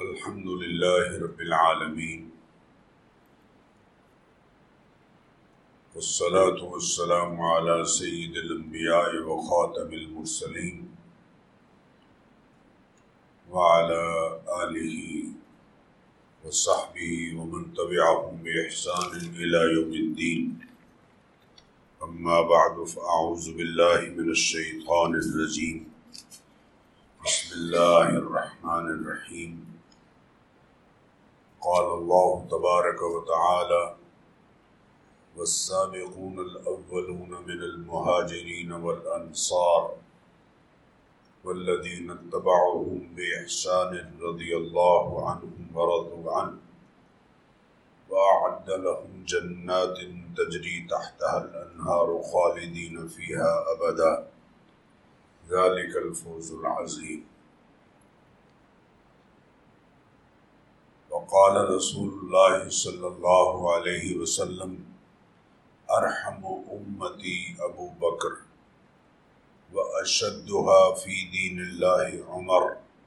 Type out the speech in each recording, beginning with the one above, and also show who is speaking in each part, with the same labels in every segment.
Speaker 1: الحمد لله رب العالمين والصلاة والسلام على سيد الأنبياء وخاتم المرسلين وعلى آله وصحبه ومن تبعهم بإحسان إلى يوم الدين. أما بعد فأعوذ بالله من الشيطان الرجيم. بسم الله الرحمن الرحيم. قال الله تبارك وتعالى: والسابقون الأولون من المهاجرين والأنصار والذين اتبعوهم بإحسان رضي الله عنهم ورضوا عنه وأعد لهم جنات تجري تحتها الأنهار خالدين فيها أبدا ذلك الفوز العظيم. وقال رسول الله صلى الله عليه وسلم: ارحم امتی ابو بکر واشدها في دين الله عمر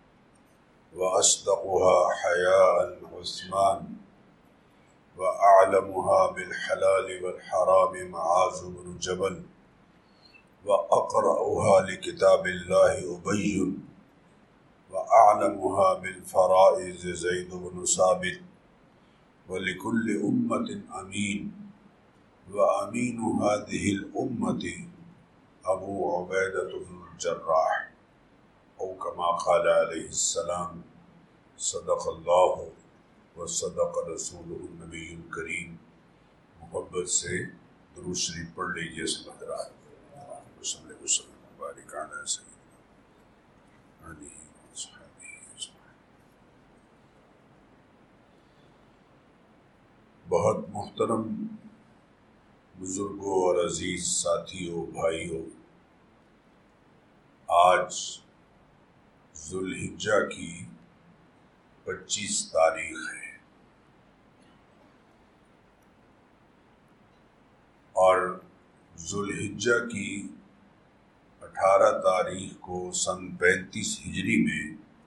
Speaker 1: واصدقها حياء عثمان واعلمها بالحلال والحرام معاذ بن جبل واقرأها لكتاب الله ابي وأعلمها بالفرائض زيد بن ثابت ولكل أمة أمين وأمين هذه الأمة أبو عبيدة بن الجراح أو كما قال عليه السلام: صدق الله وصدق رسوله النبي الكريم. محبت سے درود شریف پڑھ لیجیے سب حضرات. صلی اللہ علیہ وسلم بارک علی سیدنا علیہ. بہت محترم بزرگوں اور عزیز ساتھیوں بھائیوں، آج ذوالحجہ کی 25 تاریخ ہے اور ذوالحجہ کی 18 تاریخ کو سن 35 ہجری میں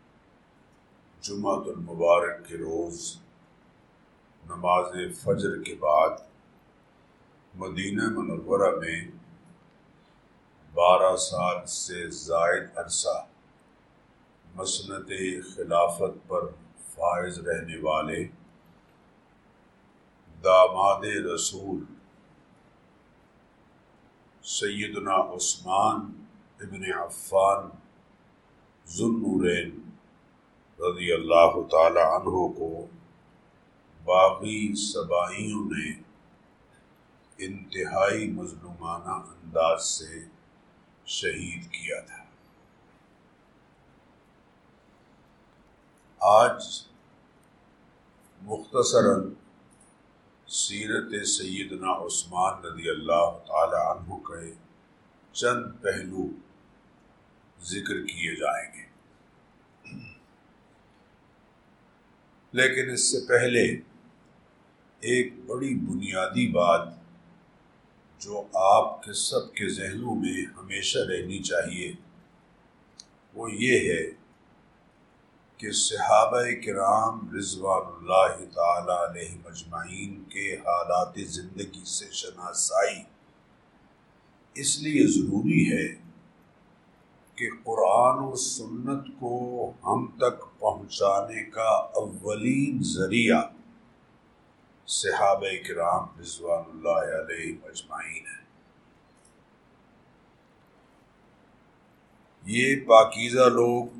Speaker 1: جمعۃ المبارک کے روز نماز فجر کے بعد مدینہ منورہ میں 12 سال سے زائد عرصہ مسند خلافت پر فائز رہنے والے داماد رسول سیدنا عثمان ابن عفان ذو النورین رضی اللہ تعالی عنہ کو باغی سبائیوں نے انتہائی مظلومانہ انداز سے شہید کیا تھا. آج مختصراً سیرت سیدنا عثمان رضی اللہ تعالی عنہ کے چند پہلو ذکر کیے جائیں گے، لیکن اس سے پہلے ایک بڑی بنیادی بات جو آپ کے سب کے ذہنوں میں ہمیشہ رہنی چاہیے وہ یہ ہے کہ صحابہ کرام رضوان اللہ تعالی علیہم اجمعین کے حالات زندگی سے شناسائی اس لیے ضروری ہے کہ قرآن و سنت کو ہم تک پہنچانے کا اولین ذریعہ صحابہ کرام رضوان اللہ علیہم اجمعین ہے. یہ پاکیزہ لوگ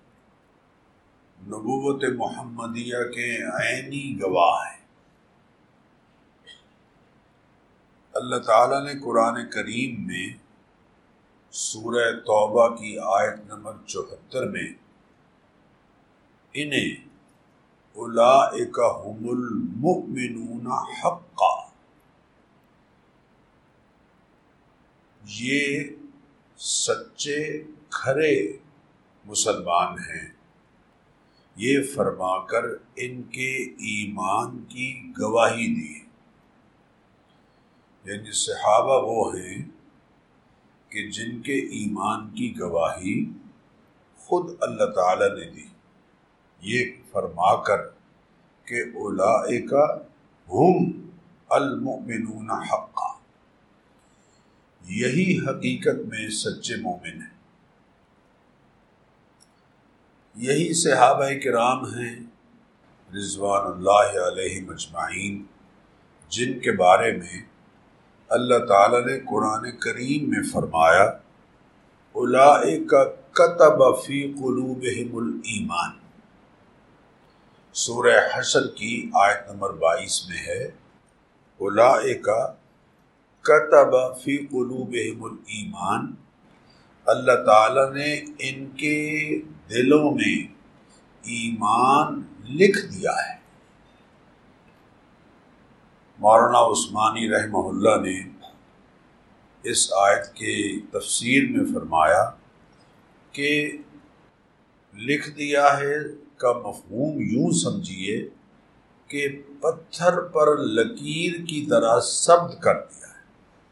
Speaker 1: نبوت محمدیہ کے عینی گواہ ہیں. اللہ تعالیٰ نے قرآن کریم میں سورہ توبہ کی آیت نمبر 74 میں انہیں اولئک هم المؤمنون حقا، یہ سچے کھرے مسلمان ہیں، یہ فرما کر ان کے ایمان کی گواہی دی. یعنی صحابہ وہ ہیں کہ جن کے ایمان کی گواہی خود اللہ تعالی نے دی. یہ فرما کر کہ اولئک ہم المؤمنون حقا، یہی حقیقت میں سچے مومن ہیں، یہی صحابہ کرام ہیں رضوان اللہ علیہم اجمعین، جن کے بارے میں اللہ تعالیٰ نے قرآن کریم میں فرمایا اولئک کتب فی قلوبہم الایمان۔ سورہ حشر کی آیت نمبر 22 میں ہے اولئک کتب فی قلوبہم الایمان، اللہ تعالیٰ نے ان کے دلوں میں ایمان لکھ دیا ہے۔ مولانا عثمانی رحمہ اللہ نے اس آیت کے تفسیر میں فرمایا کہ لکھ دیا ہے کا مفہوم یوں سمجھیے کہ پتھر پر لکیر کی طرح ثبت کر دیا ہے۔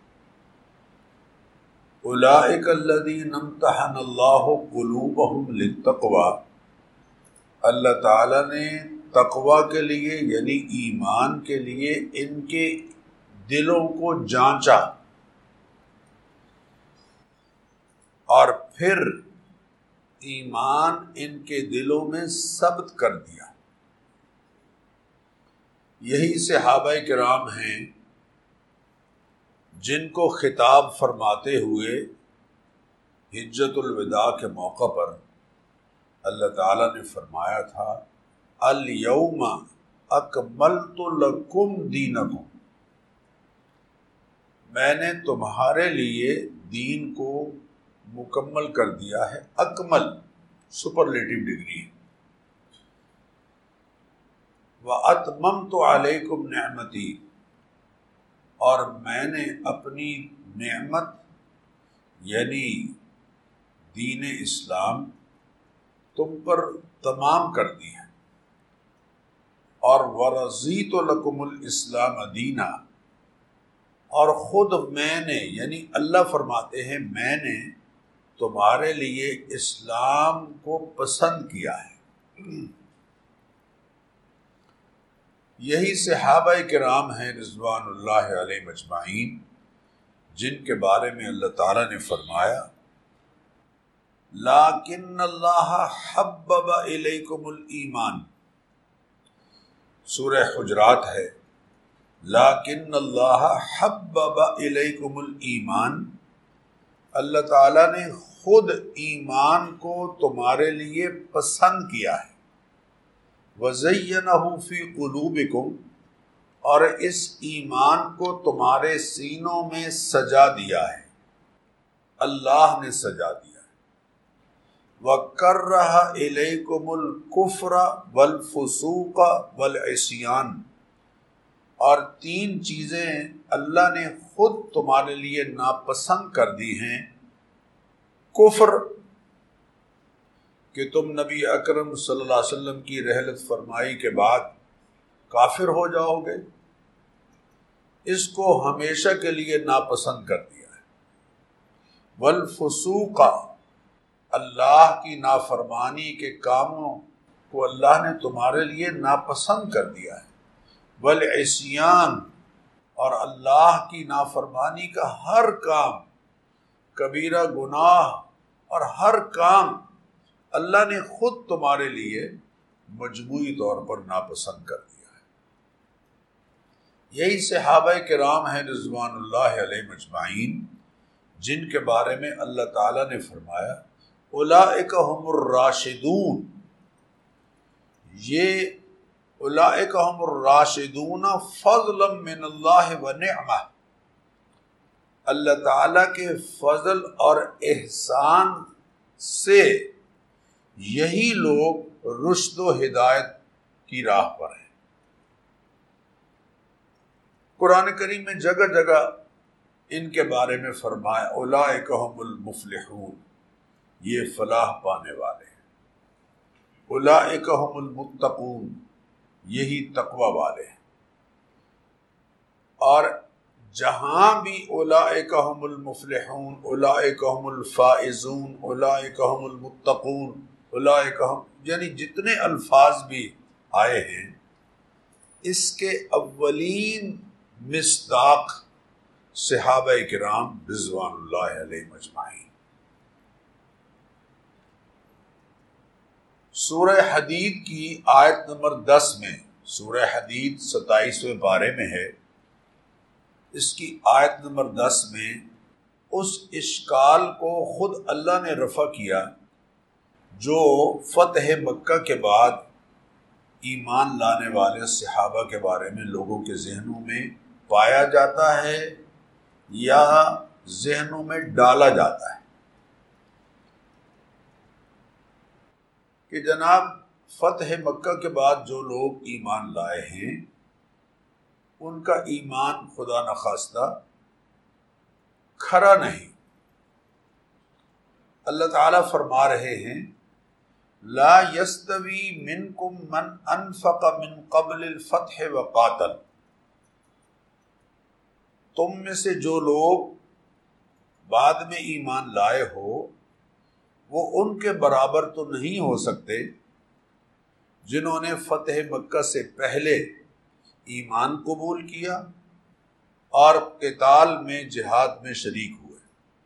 Speaker 1: اولئک الذین امتحن اللہ قلوبہم للتقوی، اللہ تعالیٰ نے تقوی کے لیے یعنی ایمان کے لیے ان کے دلوں کو جانچا اور پھر ایمان ان کے دلوں میں ثبت کر دیا۔ یہی صحابہ کرام ہیں جن کو خطاب فرماتے ہوئے حجۃ الوداع کے موقع پر اللہ تعالیٰ نے فرمایا تھا الیوم اکملت لکم دینکم، میں نے تمہارے لیے دین کو مکمل کر دیا ہے۔ اکمل سپرلیٹو ڈگری ہے۔ وَأَتْمَمْتُ عَلَيْكُمْ نِعْمَتِي، اور میں نے اپنی نعمت یعنی دین اسلام تم پر تمام کر دی ہے۔ اور وَرَضِيتُ لَكُمُ الْإِسْلَامَ دِينًا، اور خود میں نے یعنی اللہ فرماتے ہیں میں نے تمہارے لیے اسلام کو پسند کیا ہے۔ یہی صحابہ کرام ہیں رضوان اللہ علیہم اجمعین، جن کے بارے میں اللہ تعالیٰ نے فرمایا لیکن اللہ حبب الیکم الایمان، سورہ حجرات ہے لیکن اللہ حبب الیکم الایمان، اللہ تعالیٰ نے خود ایمان کو تمہارے لیے پسند کیا ہے۔ وَزَيَّنَهُ فِي قُلُوبِكُمْ، اور اس ایمان کو تمہارے سینوں میں سجا دیا ہے، اللہ نے سجا دیا ہے۔ وَكَرَّهَ إِلَيْكُمُ الْكُفْرَ وَالْفُسُوقَ وَالْعِصْيَانَ، اور تین چیزیں اللہ نے خود تمہارے لیے ناپسند کر دی ہیں۔ کفر، کہ تم نبی اکرم صلی اللہ علیہ وسلم کی رحلت فرمائی کے بعد کافر ہو جاؤ گے، اس کو ہمیشہ کے لیے ناپسند کر دیا ہے۔ والفسوق، اللہ کی نافرمانی کے کاموں کو اللہ نے تمہارے لیے ناپسند کر دیا ہے۔ والعصیان، اور اللہ کی نافرمانی کا ہر کام، کبیرہ گناہ اور ہر کام اللہ نے خود تمہارے لیے مجموعی طور پر ناپسند کر دیا ہے۔ یہی صحابہ کرام ہیں رضوان اللہ علیہم اجمعین، جن کے بارے میں اللہ تعالیٰ نے فرمایا اولئک ہم الراشدون، یہ اولئک ہم الراشدون فضلا من اللہ ونعمہ، اللہ تعالیٰ کے فضل اور احسان سے یہی لوگ رشد و ہدایت کی راہ پر ہیں۔ قرآن کریم میں جگہ جگہ ان کے بارے میں فرمایا اولئک ہم المفلحون، یہ فلاح پانے والے ہیں۔ اولئک ہم المتقون، یہی تقوی والے ہیں۔ اور جہاں بھی اولئک ہم المفلحون، اولئک ہم الفائزون، اولئک ہم المتقون، اولئک ہم، یعنی جتنے الفاظ بھی آئے ہیں اس کے اولین مصداق صحابہ کرام رضوان اللہ علیہ مجمعین۔ سورہ حدید کی آیت نمبر 10 میں، سورہ حدید 27ویں پارے میں ہے، اس کی آیت نمبر 10 میں اس اشکال کو خود اللہ نے رفع کیا جو فتح مکہ کے بعد ایمان لانے والے صحابہ کے بارے میں لوگوں کے ذہنوں میں پایا جاتا ہے یا ذہنوں میں ڈالا جاتا ہے کہ جناب فتح مکہ کے بعد جو لوگ ایمان لائے ہیں ان کا ایمان خدا نخواستہ کھرا نہیں۔ اللہ تعالیٰ فرما رہے ہیں لا یستوی منکم من انفق من قبل الفتح وقاتل، تم میں سے جو لوگ بعد میں ایمان لائے ہو وہ ان کے برابر تو نہیں ہو سکتے جنہوں نے فتح مکہ سے پہلے ایمان قبول کیا اور قتال میں جہاد میں شریک ہوئے۔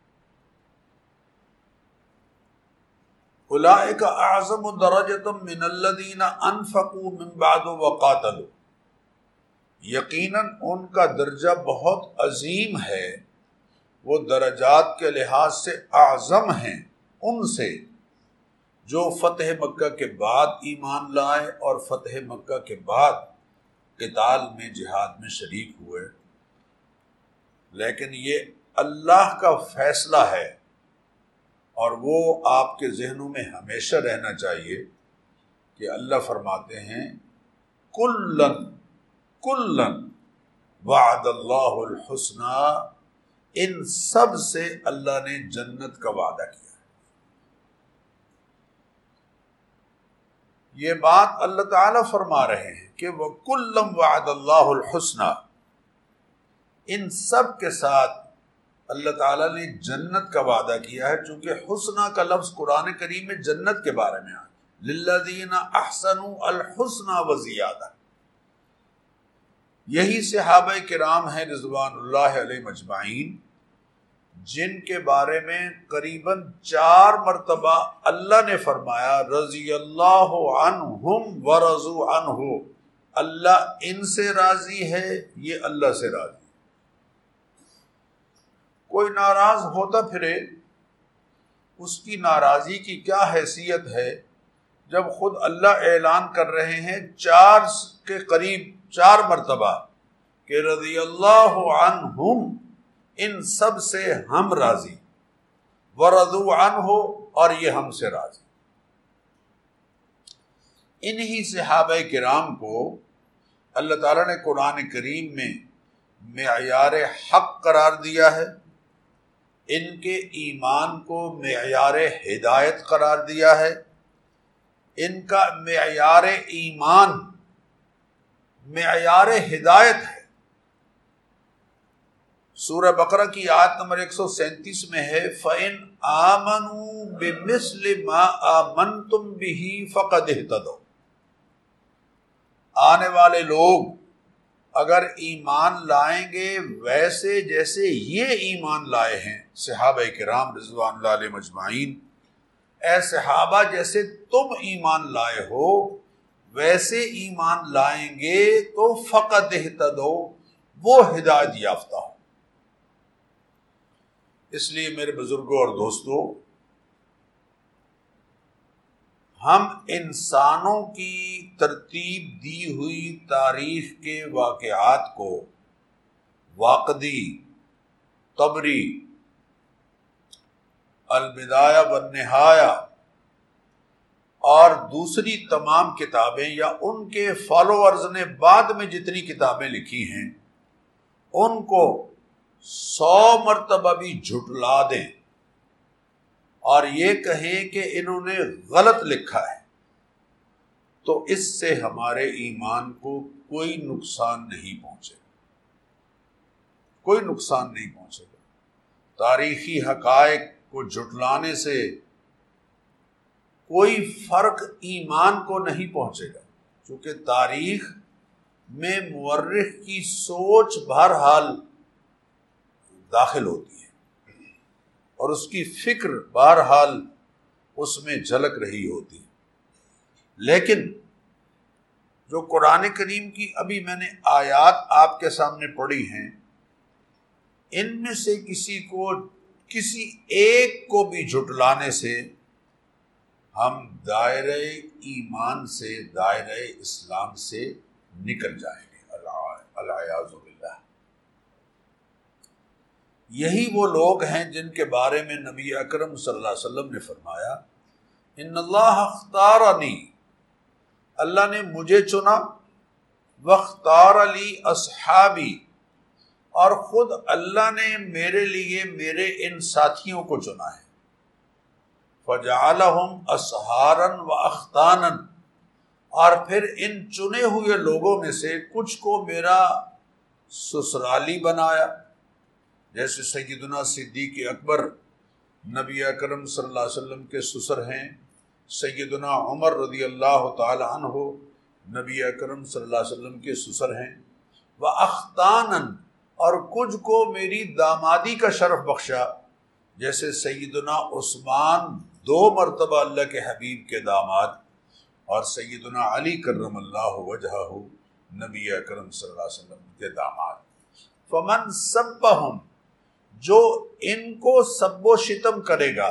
Speaker 1: اولئک اعظم درجۃ من الذین انفقوا من بعد وقاتلوا، یقیناً ان کا درجہ بہت عظیم ہے، وہ درجات کے لحاظ سے اعظم ہیں ان سے جو فتح مکہ کے بعد ایمان لائے اور فتح مکہ کے بعد قتال میں جہاد میں شریک ہوئے۔ لیکن یہ اللہ کا فیصلہ ہے اور وہ آپ کے ذہنوں میں ہمیشہ رہنا چاہیے کہ اللہ فرماتے ہیں کلن وعد اللہ الحسنی، ان سب سے اللہ نے جنت کا وعدہ کیا۔ یہ بات اللہ تعالیٰ فرما رہے ہیں کہ وَكُلًّا وَعَدَ اللَّهُ الْحُسْنَى، ان سب کے ساتھ اللہ تعالیٰ نے جنت کا وعدہ کیا ہے، چونکہ حسنہ کا لفظ قرآن کریم میں جنت کے بارے میں آیا، لِلَّذِينَ أَحْسَنُوا الْحُسْنَى وَزِيَادَةٌ۔ یہی صحابہ کرام ہیں رضوان اللہ علیہ مجمعین جن کے بارے میں قریباً 4 مرتبہ اللہ نے فرمایا رضی اللہ عنہم ورضوا عنہ، اللہ ان سے راضی ہے، یہ اللہ سے راضی ہے۔ کوئی ناراض ہوتا پھرے، اس کی ناراضی کی کیا حیثیت ہے جب خود اللہ اعلان کر رہے ہیں 4 کے قریب 4 مرتبہ کہ رضی اللہ عنہم، ان سب سے ہم راضی، ورضوا عنہ، اور یہ ہم سے راضی۔ انہی صحابہ کرام کو اللہ تعالیٰ نے قرآن کریم میں معیار حق قرار دیا ہے، ان کے ایمان کو معیار ہدایت قرار دیا ہے۔ ان کا معیار ایمان معیار ہدایت ہے۔ سورہ بقرہ کی آیت نمبر 137 میں ہے فَإِنْ آمَنُوا بِمِثْلِ مَا آمَنْتُمْ بِهِ فَقَدْ اهْتَدَوْا، آنے والے لوگ اگر ایمان لائیں گے ویسے جیسے یہ ایمان لائے ہیں صحابہ کرام رضوان اللہ علیہ مجمعین، اے صحابہ جیسے تم ایمان لائے ہو ویسے ایمان لائیں گے تو فقد اہتدوا، وہ ہدایت یافتہ ہو۔ اس لیے میرے بزرگوں اور دوستوں، ہم انسانوں کی ترتیب دی ہوئی تاریخ کے واقعات کو واقدی، طبری، البدایہ والنہایہ اور دوسری تمام کتابیں یا ان کے فالوورز نے بعد میں جتنی کتابیں لکھی ہیں ان کو 100 مرتبہ بھی جھٹلا دیں اور یہ کہیں کہ انہوں نے غلط لکھا ہے تو اس سے ہمارے ایمان کو کوئی نقصان نہیں پہنچے گا، کوئی نقصان نہیں پہنچے گا۔ تاریخی حقائق کو جھٹلانے سے کوئی فرق ایمان کو نہیں پہنچے گا، چونکہ تاریخ میں مورخ کی سوچ بہرحال داخل ہوتی ہے اور اس کی فکر بہرحال اس میں جھلک رہی ہوتی ہے، لیکن جو قرآن کریم کی ابھی میں نے آیات آپ کے سامنے پڑھی ہیں، ان میں سے کسی ایک کو بھی جھٹلانے سے ہم دائرہ ایمان سے، دائرہ اسلام سے نکل جائیں گے، العیاذ باللہ۔ یہی وہ لوگ ہیں جن کے بارے میں نبی اکرم صلی اللہ علیہ وسلم نے فرمایا، ان اللہ اختارنی، اللہ نے مجھے چنا، واختار لی اصحابی، اور خود اللہ نے میرے لیے میرے ان ساتھیوں کو چنا ہے، فجعلہم اسحارا واختانا، اور پھر ان چنے ہوئے لوگوں میں سے کچھ کو میرا سسرالی بنایا، جیسے سیدنا صدیق اکبر نبی اکرم صلی اللہ علیہ وسلم کے سسر ہیں، سیدنا عمر رضی اللہ تعالی عنہ نبی اکرم صلی اللہ علیہ وسلم کے سسر ہیں، وَأَخْتَانًا، اور کچھ کو میری دامادی کا شرف بخشا، جیسے سیدنا عثمان 2 مرتبہ اللہ کے حبیب کے داماد، اور سیدنا علی کرم اللہ وجہہ نبی اکرم صلی اللہ علیہ وسلم کے داماد۔ فمن سبہم، جو ان کو سب و شتم کرے گا،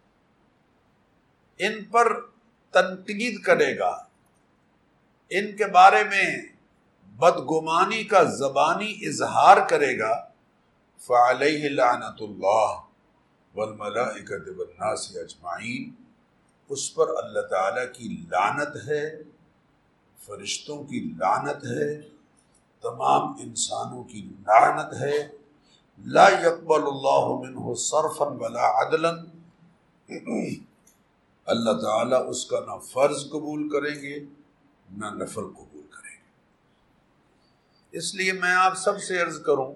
Speaker 1: ان پر تنقید کرے گا، ان کے بارے میں بدگمانی کا زبانی اظہار کرے گا، فعلیہ لعنت اللہ والملائکۃ والناس اجمعین، اس پر اللہ تعالیٰ کی لعنت ہے، فرشتوں کی لعنت ہے، تمام انسانوں کی لعنت ہے، لا يقبل اللہ منہ صرفا ولا عدلا، اللہ تعالیٰ اس کا نہ فرض قبول کریں گے نہ نفل قبول کریں گے۔ اس لیے میں آپ سب سے عرض کروں،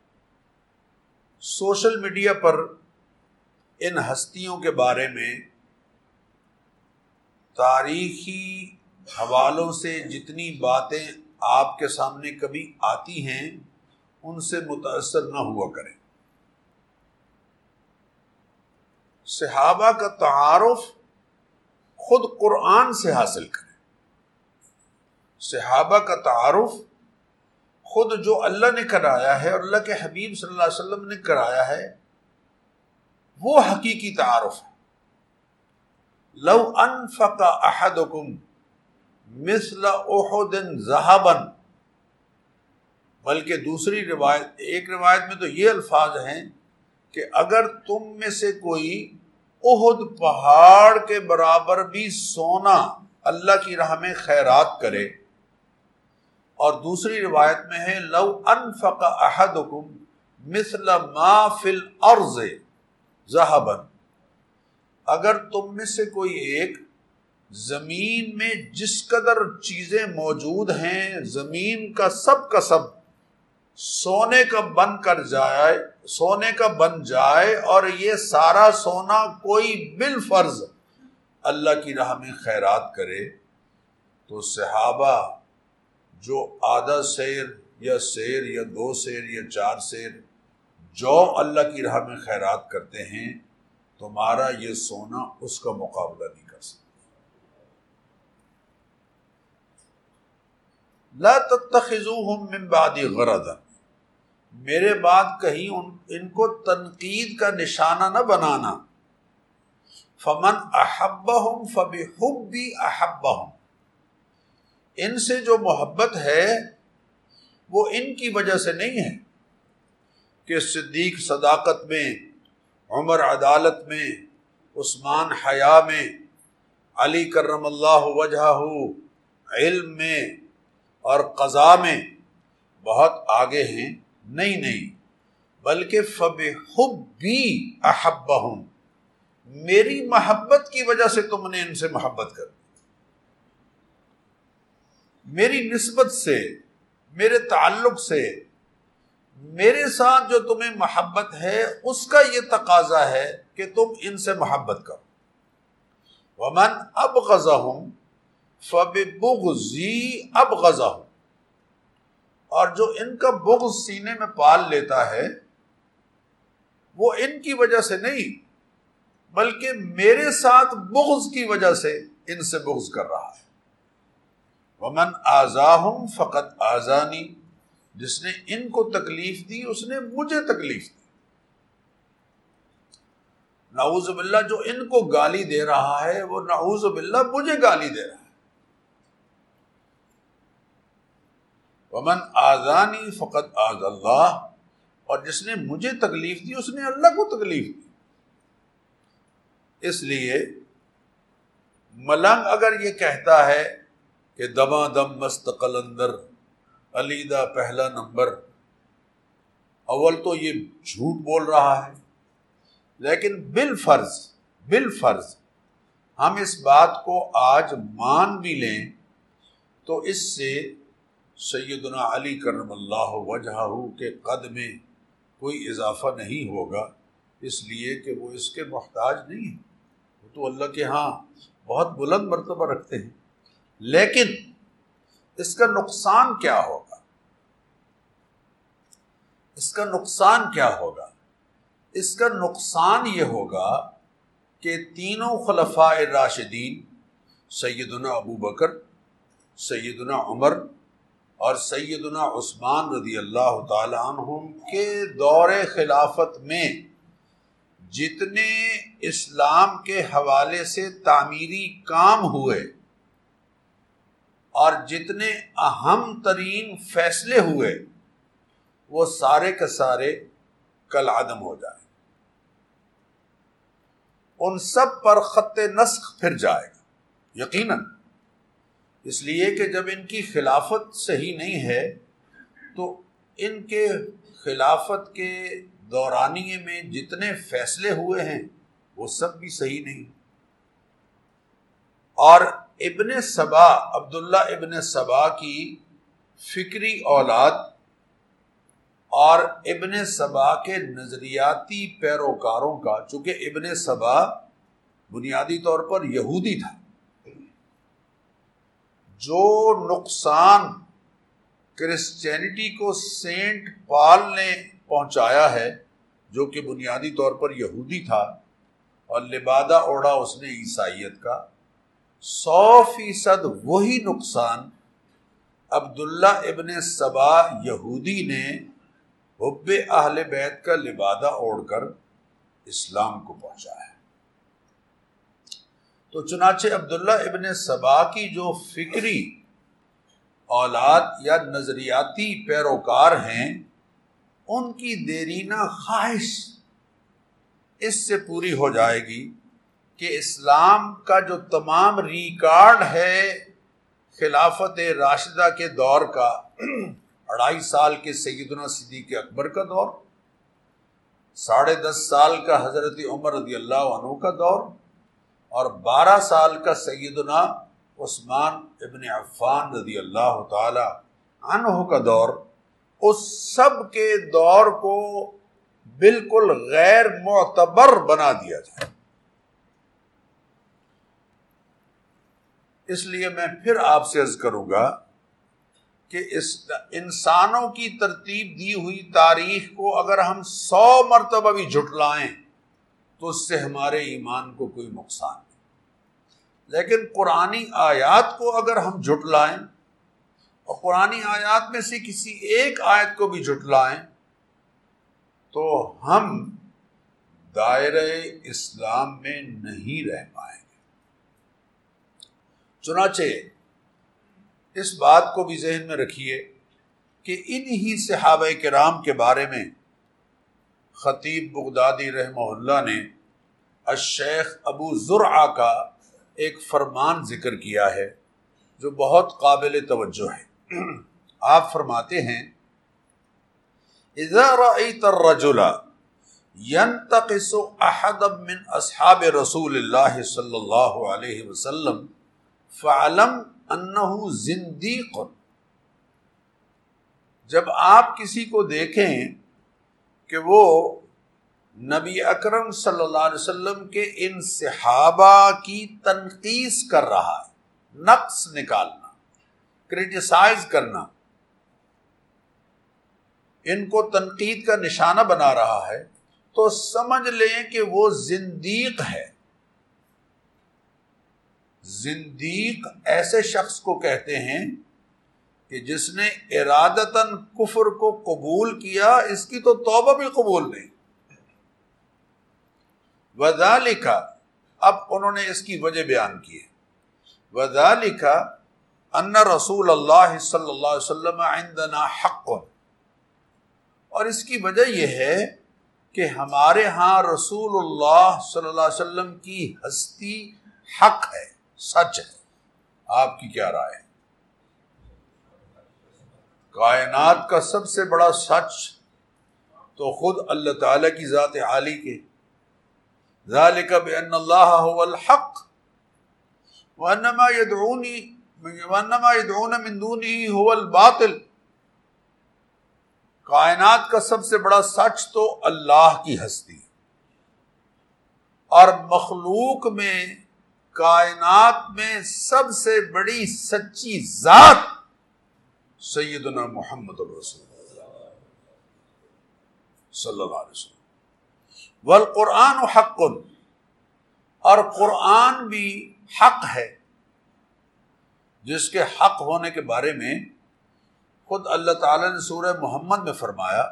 Speaker 1: سوشل میڈیا پر ان ہستیوں کے بارے میں تاریخی حوالوں سے جتنی باتیں آپ کے سامنے کبھی آتی ہیں ان سے متاثر نہ ہوا کریں۔ صحابہ کا تعارف خود قرآن سے حاصل کریں، صحابہ کا تعارف خود جو اللہ نے کرایا ہے اور اللہ کے حبیب صلی اللہ علیہ وسلم نے کرایا ہے، وہ حقیقی تعارف ہے۔ لو انفق احدکم مثل احد ذهبا، بلکہ دوسری روایت، ایک روایت میں تو یہ الفاظ ہیں کہ اگر تم میں سے کوئی احد پہاڑ کے برابر بھی سونا اللہ کی راہ میں خیرات کرے، اور دوسری روایت میں ہے لو انفق احدکم مثل ما فی الارض ذهبا، اگر تم میں سے کوئی ایک زمین میں جس قدر چیزیں موجود ہیں، زمین کا سب سونے کا بن جائے اور یہ سارا سونا کوئی بالفرض اللہ کی راہ میں خیرات کرے، تو صحابہ جو آدھا سیر یا سیر یا 2 سیر یا 4 سیر جو اللہ کی راہ میں خیرات کرتے ہیں، تمہارا یہ سونا اس کا مقابلہ نہیں کر سکتا۔ لا تتخذوہم من بعدی غرضا، میرے بعد کہیں ان کو تنقید کا نشانہ نہ بنانا۔ فمن احبہم فبحبی احبہم، ان سے جو محبت ہے وہ ان کی وجہ سے نہیں ہے کہ صدیق صداقت میں، عمر عدالت میں، عثمان حیا میں، علی کرم اللہ وجہہ علم میں اور قضاء میں بہت آگے ہیں، نہیں، بلکہ فبحبی احبہم، میری محبت کی وجہ سے تم نے ان سے محبت کر، میری نسبت سے، میرے تعلق سے، میرے ساتھ جو تمہیں محبت ہے اس کا یہ تقاضا ہے کہ تم ان سے محبت کرو۔ ومن ابغضهم فببغضی ابغضهم، اور جو ان کا بغض سینے میں پال لیتا ہے وہ ان کی وجہ سے نہیں بلکہ میرے ساتھ بغض کی وجہ سے ان سے بغض کر رہا ہے۔ ومن آذاہم فقد آذانی، جس نے ان کو تکلیف دی اس نے مجھے تکلیف دی۔ نعوذ باللہ جو ان کو گالی دے رہا ہے وہ نعوذ باللہ مجھے گالی دے رہا ہے۔ ومن آذانی فقد آذى اللہ، اور جس نے مجھے تکلیف دی اس نے اللہ کو تکلیف دی۔ اس لیے ملنگ اگر یہ کہتا ہے کہ دماں دم مست قلندر علیدہ پہلا نمبر، اول تو یہ جھوٹ بول رہا ہے، لیکن بالفرض ہم اس بات کو آج مان بھی لیں تو اس سے سیدنا علی کرم اللہ وجہہ کے قد میں کوئی اضافہ نہیں ہوگا، اس لیے کہ وہ اس کے محتاج نہیں ہیں، وہ تو اللہ کے ہاں بہت بلند مرتبہ رکھتے ہیں۔ لیکن اس کا نقصان کیا ہوگا؟ اس کا نقصان کیا ہوگا؟ اس کا نقصان یہ ہوگا کہ تینوں خلفاء راشدین سیدنا ابو بکر، سیدنا عمر اور سیدنا عثمان رضی اللہ تعالی عنہم کے دور خلافت میں جتنے اسلام کے حوالے سے تعمیری کام ہوئے اور جتنے اہم ترین فیصلے ہوئے وہ سارے کے سارے کالعدم ہو جائیں، ان سب پر خط نسخ پھر جائے گا یقیناً، اس لیے کہ جب ان کی خلافت صحیح نہیں ہے تو ان کے خلافت کے دورانیے میں جتنے فیصلے ہوئے ہیں وہ سب بھی صحیح نہیں۔ اور ابن سبا، عبداللہ ابن سبا کی فکری اولاد اور ابن سبا کے نظریاتی پیروکاروں کا، چونکہ ابن سبا بنیادی طور پر یہودی تھا، جو نقصان کرسچینٹی کو سینٹ پال نے پہنچایا ہے، جو کہ بنیادی طور پر یہودی تھا، اور لبادہ اوڑھا اس نے عیسائیت کا، 100% وہی نقصان عبداللہ ابن سبا یہودی نے حب اہل بیت کا لبادہ اوڑھ کر اسلام کو پہنچایا ہے۔ تو چنانچہ عبداللہ ابن سبا کی جو فکری اولاد یا نظریاتی پیروکار ہیں، ان کی دیرینہ خواہش اس سے پوری ہو جائے گی کہ اسلام کا جو تمام ریکارڈ ہے خلافت راشدہ کے دور کا، 2.5 سال کے سیدنا صدیق اکبر کا دور، 10.5 سال کا حضرت عمر رضی اللہ عنہ کا دور، اور 12 سال کا سیدنا عثمان ابن عفان رضی اللہ تعالی عنہ کا دور، اس سب کے دور کو بالکل غیر معتبر بنا دیا جائے۔ اس لیے میں پھر آپ سے عرض کروں گا کہ اس انسانوں کی ترتیب دی ہوئی تاریخ کو اگر ہم 100 مرتبہ بھی جھٹلائیں تو اس سے ہمارے ایمان کو کوئی نقصان نہیں، لیکن قرآنی آیات کو اگر ہم جھٹلائیں اور قرآنی آیات میں سے کسی ایک آیت کو بھی جھٹلائیں تو ہم دائرہ اسلام میں نہیں رہ پائیں گے۔ چنانچہ اس بات کو بھی ذہن میں رکھیے کہ انہی صحابہ کرام کے بارے میں خطیب بغدادی رحمہ اللہ نے الشیخ ابو زرعہ کا ایک فرمان ذکر کیا ہے جو بہت قابل توجہ ہے۔ آپ فرماتے ہیں اذا رأيت الرجل ينتقص احدا من اصحاب رسول اللہ صلی اللہ علیہ وسلم فعلم انہ زندیق۔ جب آپ کسی کو دیکھیں کہ وہ نبی اکرم صلی اللہ علیہ وسلم کے ان صحابہ کی تنقیص کر رہا ہے، نقص نکالنا، کرٹیسائز کرنا، ان کو تنقید کا نشانہ بنا رہا ہے، تو سمجھ لیں کہ وہ زندیق ہے۔ زندیق ایسے شخص کو کہتے ہیں کہ جس نے ارادتاً کفر کو قبول کیا، اس کی تو توبہ بھی قبول نہیں۔ وذالک، اب انہوں نے اس کی وجہ بیان کی ہے، وذالک ان رسول اللہ صلی اللہ علیہ وسلم عندنا حق، اور اس کی وجہ یہ ہے کہ ہمارے ہاں رسول اللہ صلی اللہ علیہ وسلم کی ہستی حق ہے، سچ ہے۔ آپ کی کیا رائے ہے؟ کائنات کا سب سے بڑا سچ تو خود اللہ تعالیٰ کی ذات عالی کے، ذالک بأن اللہ هو الحق وانما يدعون من دونه هو الباطل۔ کائنات کا سب سے بڑا سچ تو اللہ کی ہستی، اور مخلوق میں، کائنات میں سب سے بڑی سچی ذات سیدنا محمد الرسول اللہ صلی اللہ علیہ وسلم۔ والقرآن حق، اور قرآن بھی حق ہے، جس کے حق ہونے کے بارے میں خود اللہ تعالیٰ نے سورہ محمد میں فرمایا،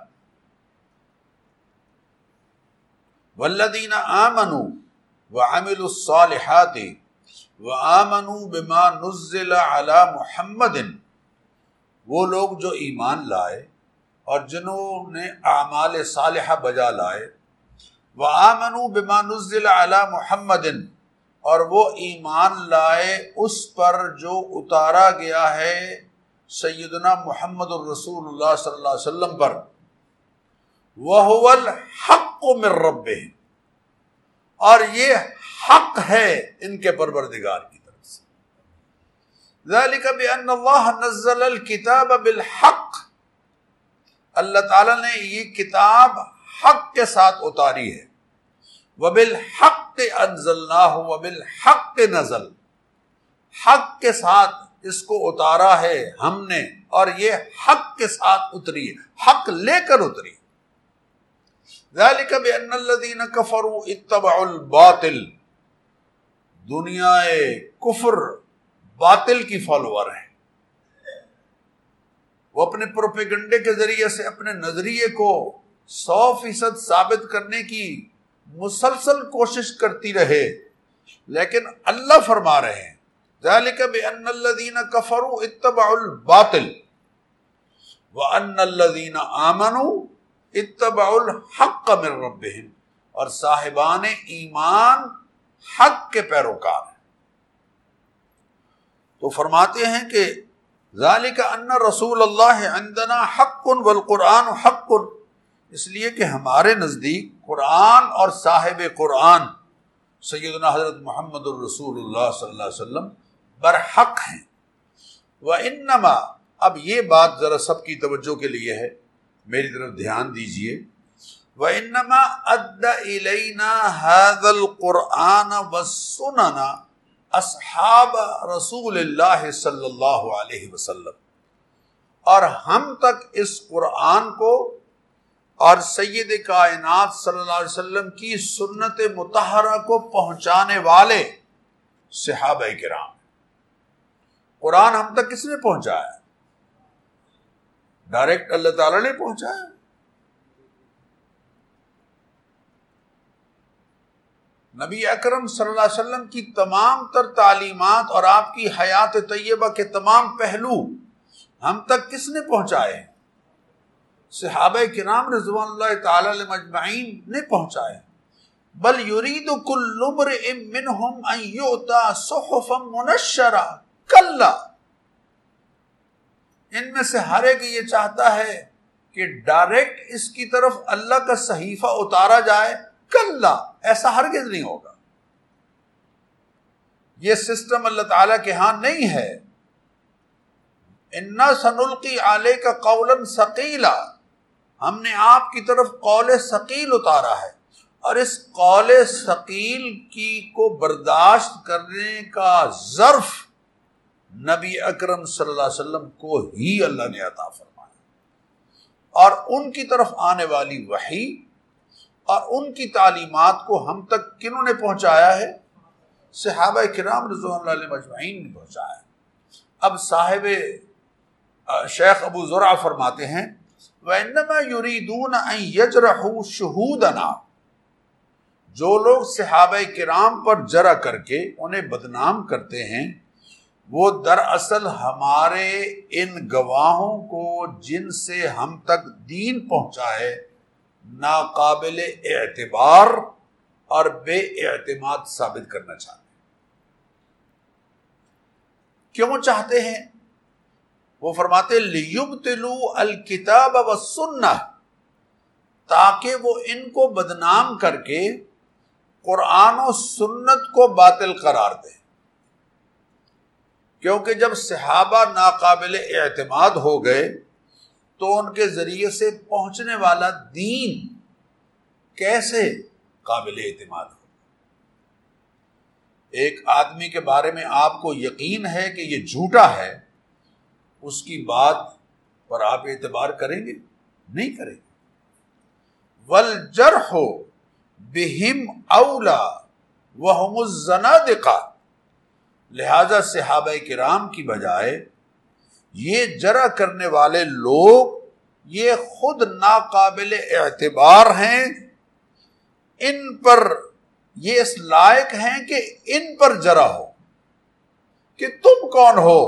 Speaker 1: والذین آمنوا وعملوا الصالحات وآمنوا بما نزل علی محمد، وہ لوگ جو ایمان لائے اور جنہوں نے اعمال صالحہ بجا لائے، وآمنوا بما نزل علی محمد، اور وہ ایمان لائے اس پر جو اتارا گیا ہے سیدنا محمد الرسول اللہ صلی اللہ علیہ وسلم پر، وَهُوَ الْحَقُّ مِن رَّبِّهِمْ، اور یہ حق ہے ان کے پروردگار کی طرف سے۔ ذَلِكَ بِأَنَّ اللَّهَ نَزَّلَ الْكِتَابَ بِالْحَقِّ، اللہ تعالیٰ نے یہ کتاب حق کے ساتھ اتاری ہے، وَبِالْحَقِّ أَنزَلْنَاهُ وَبِالْحَقِّ نَزَلَ، حق کے ساتھ اس کو اتارا ہے ہم نے، اور یہ حق کے ساتھ اتری ہے، حق لے کر اتری۔ ذَلِكَ بِأَنَّ الَّذِينَ كَفَرُوا اتَّبَعُوا الْبَاطِلَ، دنیا کفر باطل کی فالوور ہیں، وہ اپنے پروپیگنڈے کے ذریعے سے اپنے نظریے کو 100% ثابت کرنے کی مسلسل کوشش کرتی رہے، لیکن اللہ فرما رہے ہیں ذَلِكَ بِأَنَّ الَّذِينَ كَفَرُوا اتَّبَعُوا الْبَاطِلَ وَأَنَّ الَّذِينَ آمَنُوا اتَّبَعُوا الْحَقَّ مِن رَّبِّهِمْ، اور صاحبان ایمان حق کے پیروکار ہیں۔ تو فرماتے ہیں کہ ذَلِكَ أَنَّ رسول اللہ عندنا حق والقرآن حق، اس لیے کہ ہمارے نزدیک قرآن اور صاحب قرآن سیدنا حضرت محمد الرسول اللہ صلی اللہ علیہ وسلم برحق ہیں۔ وَإِنَّمَا، اب یہ بات ذرا سب کی توجہ کے لیے ہے، میری طرف دھیان دیجئے، وَإِنَّمَا أَدَّ إِلَيْنَا هَذَا الْقُرْآنَ وَالسُّنَنَ أَصْحَابَ رسول اللہ صلی اللہ علیہ وسلم، اور ہم تک اس قرآن کو اور سید کائنات صلی اللہ علیہ وسلم کی سنت مطہرہ کو پہنچانے والے صحابہ کرام۔ قرآن ہم تک کس نے پہنچایا؟ ڈائریکٹ اللہ تعالیٰ نے پہنچایا۔ نبی اکرم صلی اللہ علیہ وسلم کی تمام تر تعلیمات اور آپ کی حیات طیبہ کے تمام پہلو ہم تک کس نے پہنچائے؟ صحابہ کرام رضوان اللہ تعالی علیہم اجمعین نے پہنچائے۔ بل یرید کل امرئ منہم ان یؤتی صحفا منشرہ، کلا، ان میں سے ہر ایک یہ چاہتا ہے کہ ڈائریکٹ اس کی طرف اللہ کا صحیفہ اتارا جائے، کلا، ایسا ہرگز نہیں ہوگا، یہ سسٹم اللہ تعالیٰ کے ہاں نہیں ہے۔ انا سنلقی علیک قولا ثقیلا، ہم نے آپ کی طرف قول ثقیل اتارا ہے۔ اور اس قول ثقیل کی کو برداشت کرنے کا ظرف نبی اکرم صلی اللہ علیہ وسلم کو ہی اللہ نے عطا فرمایا، اور ان کی طرف آنے والی وحی اور ان کی تعلیمات کو ہم تک کنہوں نے پہنچایا ہے؟ صحابہ کرام رضوان اللہ علیہم اجمعین نے پہنچایا ہے۔ اب صاحب شیخ ابو زرع فرماتے ہیں وَإِنَّمَا يُرِيدُونَ أَن يَجْرَحُوا شُهُودَنَا، جو لوگ صحابہ کرام پر جرح کر کے انہیں بدنام کرتے ہیں، وہ دراصل ہمارے ان گواہوں کو جن سے ہم تک دین پہنچا ہے ناقابل اعتبار اور بے اعتماد ثابت کرنا چاہتے ہیں۔ کیوں چاہتے ہیں؟ وہ فرماتے لِيُبْطِلُوا الْكِتَابَ وَالسُّنَّةَ، تاکہ وہ ان کو بدنام کر کے قرآن و سنت کو باطل قرار دیں، کیونکہ جب صحابہ ناقابل اعتماد ہو گئے تو ان کے ذریعے سے پہنچنے والا دین کیسے قابل اعتماد ہو؟ ایک آدمی کے بارے میں آپ کو یقین ہے کہ یہ جھوٹا ہے، اس کی بات پر آپ اعتبار کریں گے؟ نہیں کریں گے۔ وَالْجَرْحُ بِهِمْ أَوْلَى وَهُمُ الزَّنَادِقَةُ، لہذا صحابہ کرام کی بجائے یہ جرح کرنے والے لوگ یہ خود ناقابل اعتبار ہیں، ان پر یہ اس لائق ہیں کہ ان پر جرح ہو کہ تم کون ہو؟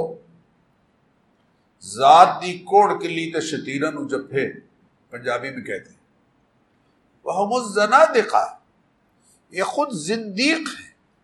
Speaker 1: ذات دی کوڑ کلی تے شتیرن نو جفے پنجابی میں کہتے ہیں۔ وَهُمُ الزَّنَادِقَةُ، یہ خود زندیق ہیں۔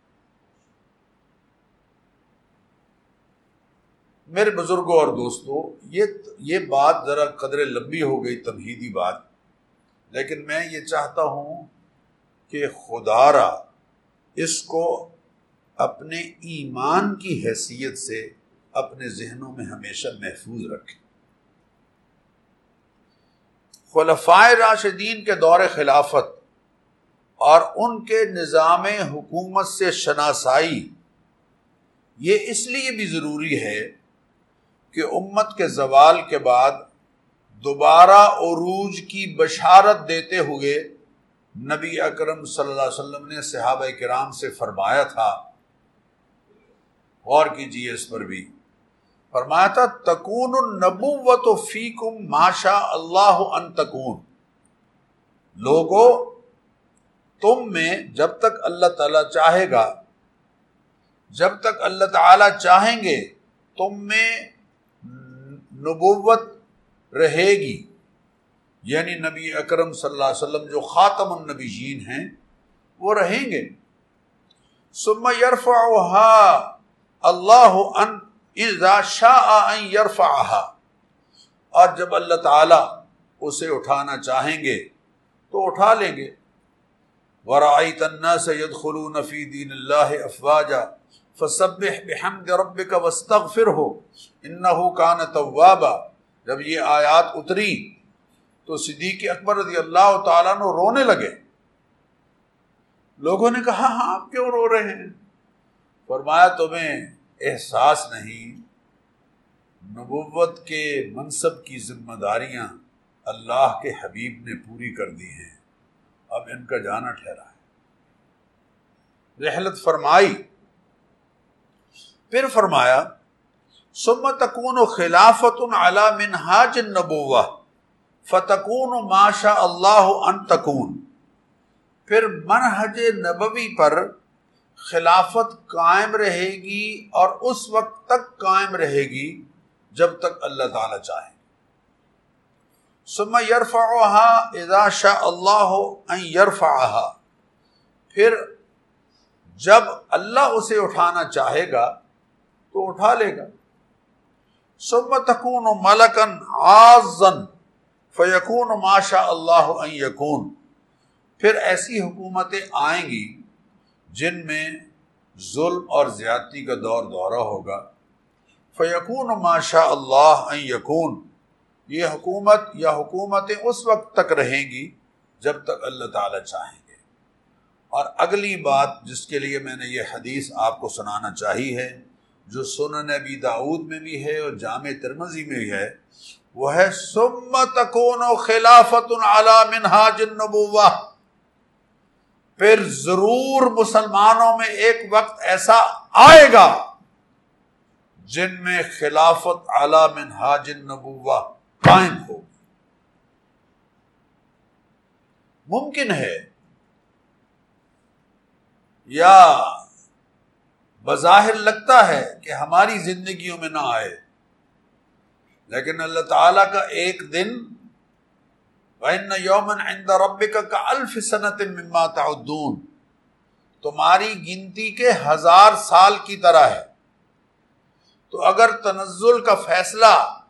Speaker 1: میرے بزرگوں اور دوستو، یہ بات ذرا قدر لمبی ہو گئی، تمہیدی بات، لیکن میں یہ چاہتا ہوں کہ خدا را اس کو اپنے ایمان کی حیثیت سے اپنے ذہنوں میں ہمیشہ محفوظ رکھیں۔ خلفائے راشدین کے دور خلافت اور ان کے نظام حکومت سے شناسائی یہ اس لیے بھی ضروری ہے کہ امت کے زوال کے بعد دوبارہ عروج کی بشارت دیتے ہوئے نبی اکرم صلی اللہ علیہ وسلم نے صحابہ کرام سے فرمایا تھا، غور کیجئے اس پر بھی، فرمایا تھا تکون النبوۃ فیکم ما شاء اللہ ان تکون، لوگو تم میں جب تک اللہ تعالیٰ چاہے گا، جب تک اللہ تعالیٰ چاہیں گے تم میں نبوت رہے گی، یعنی نبی اکرم صلی اللہ علیہ وسلم جو خاتم النبیین ہیں وہ رہیں گے۔ ثم یرفعها اللہ ان اذا شاء ان یرفعها، اور جب اللہ تعالیٰ اسے اٹھانا چاہیں گے تو اٹھا لیں گے۔ وَرَأَيْتَ النَّاسَ يَدْخُلُونَ فِي دِينِ اللَّهِ أَفْوَاجًا فَسَبِّحْ بِحَمْدِ رَبِّكَ وَاسْتَغْفِرْهُ إِنَّهُ كَانَ تَوَّابًا، جب یہ آیات اتری تو صدیق اکبر رضی اللہ تعالیٰ عنہ رونے لگے۔ لوگوں نے کہا ہاں آپ کیوں رو رہے ہیں؟ فرمایا تمہیں احساس نہیں، نبوت کے منصب کی ذمہ داریاں اللہ کے حبیب نے پوری کر دی ہیں، اب ان کا جانا ٹھہرا ہے۔ رحلت فرمائی، پھر فرمایا ثم تکون خلافت علی منہاج النبوہ فتکون ما شاء اللہ ان تکون، پھر منہج نبوی پر خلافت قائم رہے گی اور اس وقت تک قائم رہے گی جب تک اللہ تعالی چاہے۔ ثم یرفعها اذا شاء اللہ ان یرفعها، پھر جب اللہ اسے اٹھانا چاہے گا تو اٹھا لے گا۔ ثم تکون ملکا عازا فیکون ما شاء اللہ ان یکون، پھر ایسی حکومتیں آئیں گی جن میں ظلم اور زیادتی کا دورہ ہوگا۔ فیکون ما شاء اللہ ان یکون، یہ حکومت یا حکومتیں اس وقت تک رہیں گی جب تک اللہ تعالی چاہیں گے۔ اور اگلی بات جس کے لیے میں نے یہ حدیث آپ کو سنانا چاہی ہے، جو سنن ابی داؤد میں بھی ہے اور جامع ترمذی میں بھی ہے، وہ ہے ثم تکون خلافۃ علی منہاج النبوہ، پھر ضرور مسلمانوں میں ایک وقت ایسا آئے گا جن میں خلافت علی منہاج النبوہ قائم ہو۔ ممکن ہے یا بظاہر لگتا ہے کہ ہماری زندگیوں میں نہ آئے، لیکن اللہ تعالیٰ کا ایک دن وَإِنَّ يَوْمًا عِنْدَ رَبِّكَ كَأَلْفِ سَنَةٍ مِّمَّا تَعُدُّونَ، تمہاری گنتی کے 1000 سال کی طرح ہے۔ تو اگر تنزل کا فیصلہ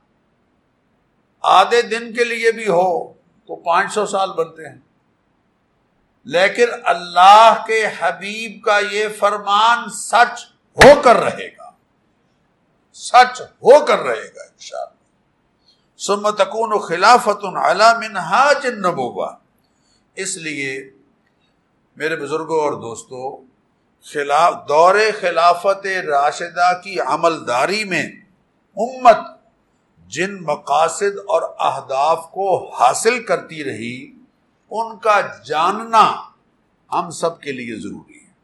Speaker 1: آدھے دن کے لیے بھی ہو تو 500 سال بنتے ہیں، لیکن اللہ کے حبیب کا یہ فرمان سچ ہو کر رہے گا، سچ ہو کر رہے گا انشاءاللہ۔ ثم تکون خلافۃ علی منہاج النبوہ۔ اس لیے میرے بزرگوں اور دوستو، دور خلافت راشدہ کی عملداری میں امت جن مقاصد اور اہداف کو حاصل کرتی رہی، ان کا جاننا ہم سب کے لیے ضروری ہے۔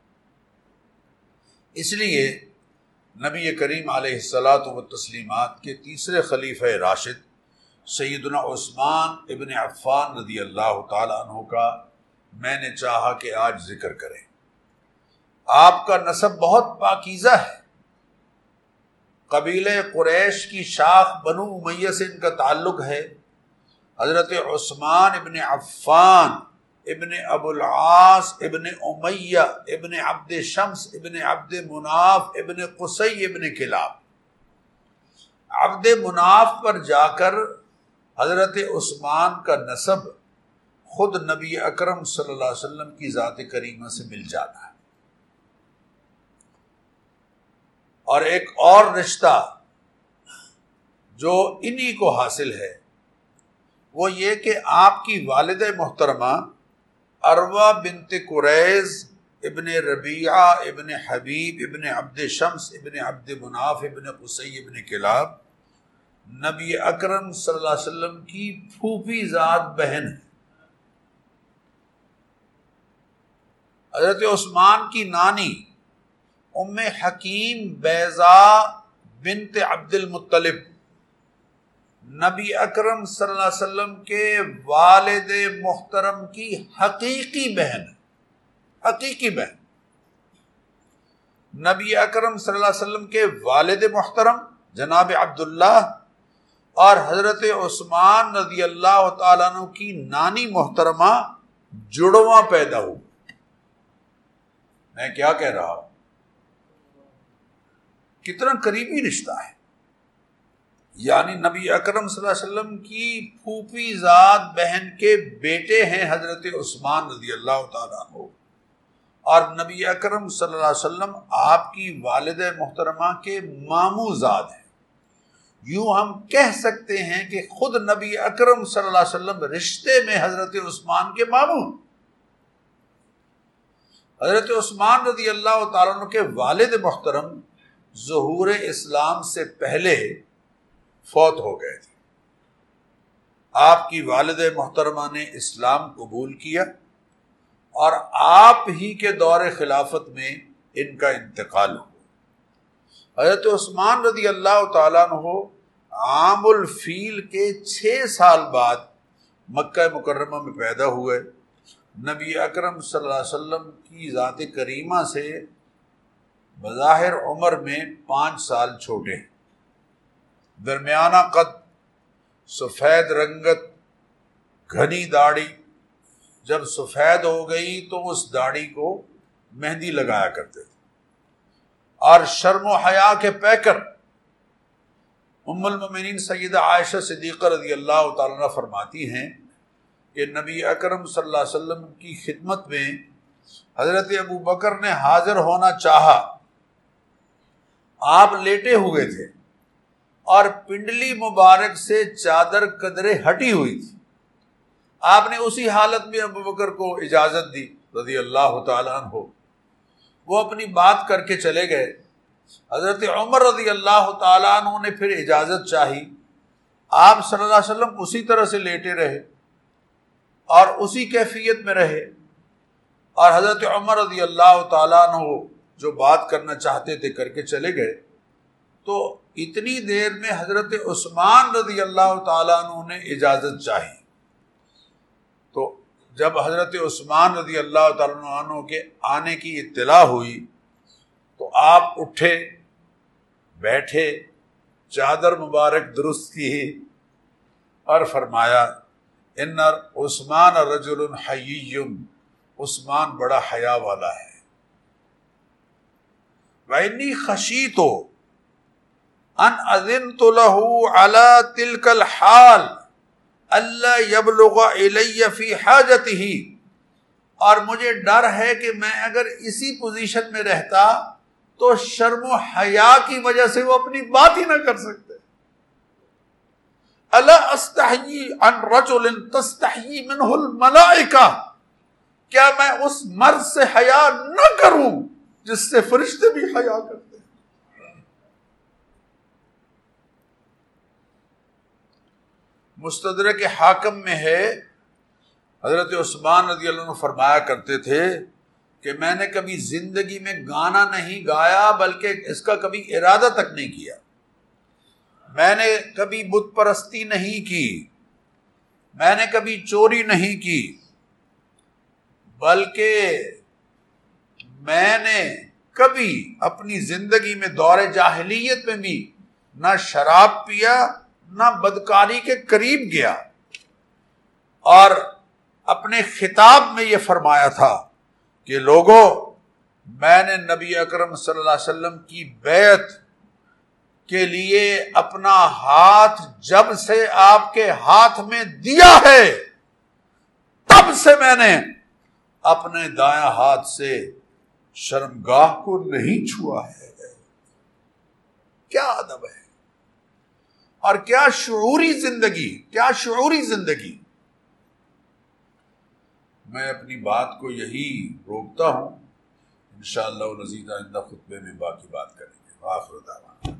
Speaker 1: اس لیے نبی کریم علیہ الصلاۃ والتسلیمات کے تیسرے خلیفہ راشد سیدنا عثمان ابن عفان رضی اللہ تعالی عنہ کا میں نے چاہا کہ آج ذکر کریں۔ آپ کا نسب بہت پاکیزہ ہے، قبیلہ قریش کی شاخ بنو امیہ سے ان کا تعلق ہے۔ حضرت عثمان ابن عفان ابن ابو العاص ابن امیہ ابن عبد شمس ابن عبد مناف ابن قصی ابن کلاب، عبد مناف پر جا کر حضرت عثمان کا نسب خود نبی اکرم صلی اللہ علیہ وسلم کی ذات کریمہ سے مل جاتا ہے۔ اور ایک اور رشتہ جو انہی کو حاصل ہے وہ یہ کہ آپ کی والد محترمہ عروہ بنت قریظ ابن ربیعہ ابن حبیب ابن عبد شمس ابن عبد مناف ابن قصی ابن کلاب نبی اکرم صلی اللہ علیہ وسلم کی پھوپھی ذات بہن ہے۔ حضرت عثمان کی نانی ام حکیم بیضاء بنت عبد المطلب نبی اکرم صلی اللہ علیہ وسلم کے والد محترم کی حقیقی بہن، حقیقی بہن۔ نبی اکرم صلی اللہ علیہ وسلم کے والد محترم جناب عبداللہ اور حضرت عثمان رضی اللہ تعالیٰ عنہ کی نانی محترمہ جڑواں پیدا ہو۔ میں کیا کہہ رہا ہوں؟ کتنا قریبی رشتہ ہے۔ یعنی نبی اکرم صلی اللہ علیہ وسلم کی پھوپھی ذات بہن کے بیٹے ہیں حضرت عثمان رضی اللہ تعالیٰ عنہ، اور نبی اکرم صلی اللہ علیہ وسلم آپ کی والد محترمہ کے ماموں زاد ہیں۔ یوں ہم کہہ سکتے ہیں کہ خود نبی اکرم صلی اللہ علیہ وسلم رشتے میں حضرت عثمان کے ماموں۔ حضرت عثمان رضی اللہ تعالیٰ عنہ کے والد محترم ظہور اسلام سے پہلے فوت ہو گئے تھے۔ آپ کی والد محترمہ نے اسلام قبول کیا اور آپ ہی کے دور خلافت میں ان کا انتقال ہوا۔ حضرت عثمان رضی اللہ تعالیٰ عنہ عام الفیل کے 6 سال بعد مکہ مکرمہ میں پیدا ہوئے۔ نبی اکرم صلی اللہ علیہ وسلم کی ذات کریمہ سے بظاہر عمر میں 5 سال چھوٹے ہیں، درمیانہ قد، سفید رنگت، گھنی داڑھی۔ جب سفید ہو گئی تو اس داڑھی کو مہندی لگایا کرتے تھے، اور شرم و حیا کے پیکر۔ ام المومنین سیدہ عائشہ صدیقہ رضی اللہ تعالیٰ عنہ فرماتی ہیں کہ نبی اکرم صلی اللہ علیہ وسلم کی خدمت میں حضرت ابو بکر نے حاضر ہونا چاہا۔ آپ لیٹے ہوئے تھے اور پنڈلی مبارک سے چادر قدرے ہٹی ہوئی تھی۔ آپ نے اسی حالت میں ابو بکر کو اجازت دی، رضی اللہ تعالیٰ عنہ وہ اپنی بات کر کے چلے گئے. حضرت عمر رضی اللہ تعالیٰ عنہ نے پھر اجازت چاہی. آپ صلی اللہ علیہ وسلم اسی طرح سے لیٹے رہے اور اسی کیفیت میں رہے، اور حضرت عمر رضی اللہ تعالیٰ عنہ جو بات کرنا چاہتے تھے کر کے چلے گئے. تو اتنی دیر میں حضرت عثمان رضی اللہ تعالیٰ عنہ نے اجازت چاہی. تو جب حضرت عثمان رضی اللہ تعالیٰ عنہ کے آنے کی اطلاع ہوئی تو آپ اٹھے، بیٹھے، چادر مبارک درست کی اور فرمایا ان عثمان رجل حیی، عثمان بڑا حیا والا ہے. وَإِنِّي خَشِیتُ ان اذنت له على تلك الحال الا يبلغ الي في حاجته، اور مجھے ڈر ہے کہ میں اگر اسی پوزیشن میں رہتا تو شرم و حیا کی وجہ سے وہ اپنی بات ہی نہ کر سکتے. الا استحیی عن رجل تستحیی منہ الملائکہ، کیا میں اس مرد سے حیا نہ کروں جس سے فرشتے بھی حیا کرتے ہیں. مستدرک حاکم میں ہے حضرت عثمان رضی اللہ عنہ فرمایا کرتے تھے کہ میں نے کبھی زندگی میں گانا نہیں گایا، بلکہ اس کا کبھی ارادہ تک نہیں کیا. میں نے کبھی بت پرستی نہیں کی، میں نے کبھی چوری نہیں کی، بلکہ میں نے کبھی اپنی زندگی میں دور جاہلیت میں بھی نہ شراب پیا نہ بدکاری کے قریب گیا. اور اپنے خطاب میں یہ فرمایا تھا کہ لوگوں، میں نے نبی اکرم صلی اللہ علیہ وسلم کی بیعت کے لیے اپنا ہاتھ جب سے آپ کے ہاتھ میں دیا ہے تب سے میں نے اپنے دایاں ہاتھ سے شرمگاہ کو نہیں چھوا ہے. کیا ادب ہے اور کیا شعوری زندگی، کیا شعوری زندگی. میں اپنی بات کو یہی روکتا ہوں، انشاءاللہ العزیز آئندہ خطبے میں باقی بات کریں گے. آخر دعوانا